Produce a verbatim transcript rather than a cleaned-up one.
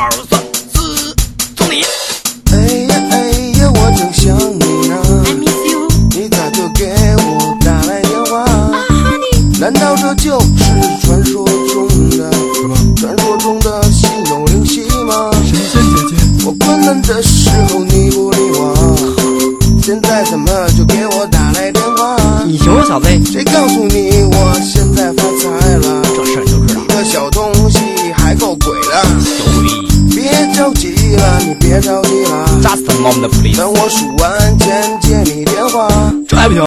二三四，送你。 哎呀哎呀，我正想你呢。 I miss you。 你咋就给我打来电话？啊，你难道这就是传说中的什么？传说中的心有灵犀吗？ 神仙姐姐， 我困难的时候你不理我，现在怎么就给我打来电话？ 你行吗，小子？ 谁告诉你我现在发财了？ 这事儿就知道。 你个小东西还够鬼的， 有鬼！ 别着急了，你别着急了 Just a moment, please。 等我数完钱接你电话。 这还不行？